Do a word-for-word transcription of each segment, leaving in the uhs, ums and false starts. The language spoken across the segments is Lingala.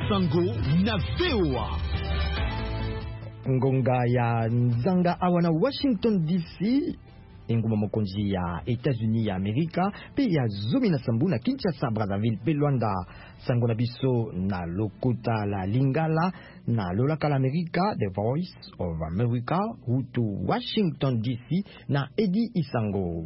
Sango na V O A. Ngonga ya Nzanga awana Washington D C inguma mokonzi ya États-Unis ya Amerika pe ya zomi na sambu na Kinshasa, Brazzaville pe Luanda. Sango na biso na lokota la Lingala na lolaka la Amerika, The Voice of America, hutu Washington D C na Edi Isango.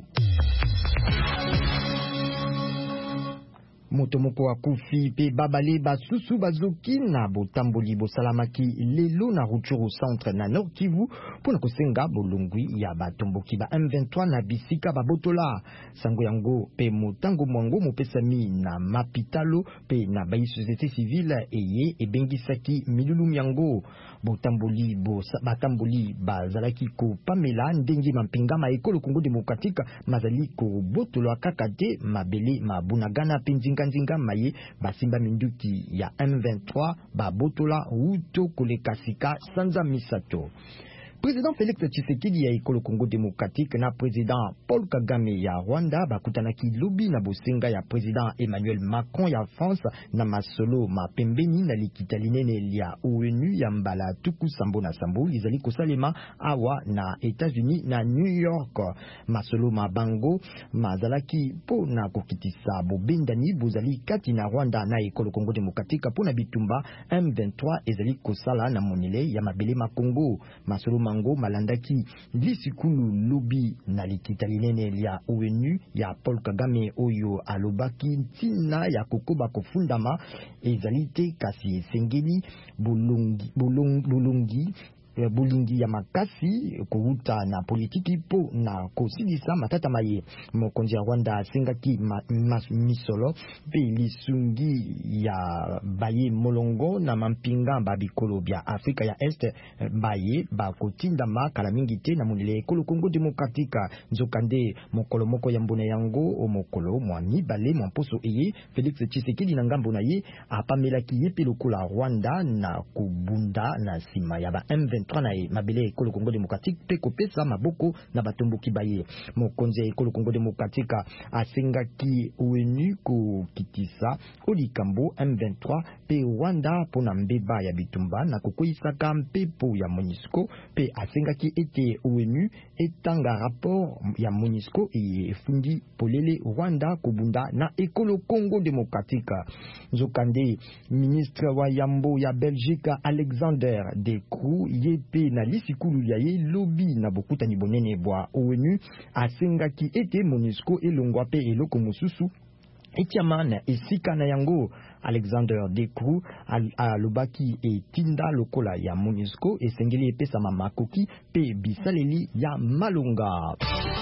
Motomoko wa kufi pe babale basusu bazoki na botamboli bosalamaki lelo na Rutshuru centre na Nord Kivu pona kosenga bolongwi ya batomboki ba M vingt-trois na bisika babotola. Sango yango pe motango mwango mopesami na mapitalo pe na bayi société civile eye ebengisaki milulu yango. Botamboli bosa batamboli bazalaki ko pamela ndenge mampinga ma ekolo Congo démocratique mazali ko botola kakate mabele mabunagana pinzinga nzinga maye basimba minduki ya M vingt-trois babotola uto kolekasika sanza misato. Président Félix Tshisekedi ya ekolo Congo démocratique na président Paul Kagame ya Rwanda bakutanaki lobi na bosenga ya président Emmanuel Macron ya France na masolo mapembeni na likita linene lia O N U ya mbala tuku sambo na sambo izali kosalema awa na États-Unis na New York. Masolo mabango mazalaki po na kokitisa bobendani bozali kati na Rwanda na ekolo Congo démocratique po na bitumba M vingt-trois ezali kosala na monele ya mabele makongo. Masolo mango malandaki lisikulu lobi na likita linene lia O N U ya Paul Kagame oyo alobaki ntina ya kokoba kofundama ezalite kasi esengeli bulungi bulungi, bulungi bulingi ya makasi kuhuta na politiki po na kosidisa matata maye. Mokonzi ya Rwanda asengaki ma, mas, misolo pe lisungi ya baye molongo na mampinga babikolo bya Afrika ya Este baye bakotinda makala mingi te na monele ekolo Congo démocratique. Nzokande mokolo moko ya mbona yango o mokolo mwani bale mwamposo eye Félix Tshisekedi na ngambo na ye apamelaki ye pe lokola Rwanda na kubunda na sima ya ba M vingt-trois na e mabele ekolo Congo démocratique pe kopesa maboko na batomboki baye. Mokonzi ya ekolo Congo démocratique asengaki O N U ko kitisa olikambo M vingt-trois pe Rwanda pona mbeba ya bitumba na kokoisaka mpepo ya MONUSCO pe asengaki ete O N U etanga rapport ya MONUSCO e efundi polele Rwanda kubunda na ekolo Congo démocratique. Nzokande ministre wa yambo ya Belgique Alexander De Croo yepe na lisikulu ya ye lobi na bokutani bonene bwa O N U asengaki ete MONUSCO elongwa pe eloko mosusu etiama na esika na yango. Alexander De Croo alobaki etinda lokola ya MONUSCO esengeli epesa makoki pe bisaleli ya malonga.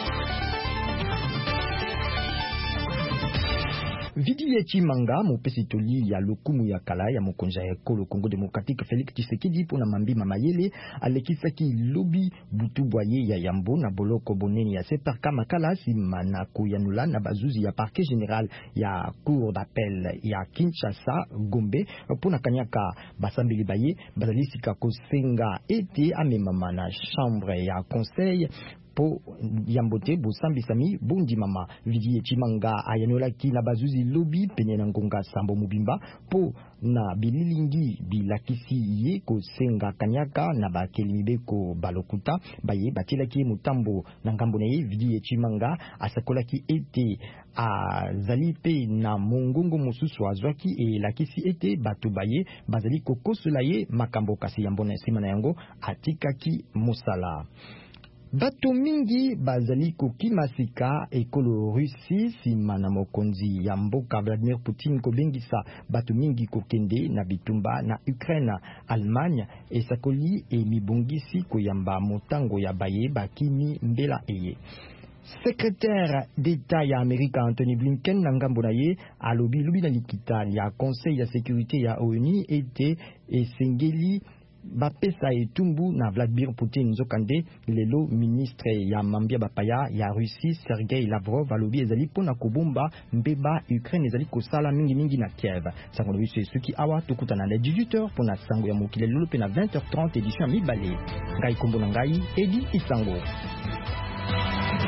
Vidi yechi manga mopesitoli ya lokumu ya kala ya mokonja ya ekolo Congo démocratique Félix Tshisekedi pona mambi mamayele alekisaki lobi butu bwaye ya yambo na boloko boneni ya separka makala sima na koyanula na bazuzi ya parquet général ya cour d'appel ya Kinshasa Gombe pona kanyaka basambeli baye bazalisika kosenga ete amemama na chambre ya conseil po yambote bosambi sami bondi mama. Vidi chimanga ayanolaki na bazuzi lobi pene na ngonga sambo mubimba po na bililingi bilakisi ye ko senga kanyaka na bakelimibeko balokuta baye batilaki mutambo na ngambo na ye. Vidi chimanga asakolaki ete a zalipe na mongongo mosusu azwaki e lakisi ete batu baye bazali kokosola ye makambo kasi yambona sima na yango atikaki musala. Bato mingi bazali kokimasika ekolo Russie sima na mokonzi ya mboka Vladimir Poutine kobengisa bato mingi kokende na bitumba na Ukraine. Allemagne esakoli e mibongisi koyamba motango ya baye bakimi mbela eye. Secrétaire d'État ya Amerika Anthony Blinken na ngambo na ye alobi lobi na likita ya Conseil ya sécurité ya O N U ete esengeli bapesa etumbu na Vladimir Poutine. Nzokande lelo ministre ya mambia bapaya ya Russie Sergei Lavrov alobi ezali pona kobomba mbeba Ukraine ezali kosala mingi mingi na Kiev. Sango biso esuki awa tokutana na dix-huit heures pona sango ya mokile lelo pe na vingt heures trente édition ya mibale. Ngai kombo na ngai Edi Isango.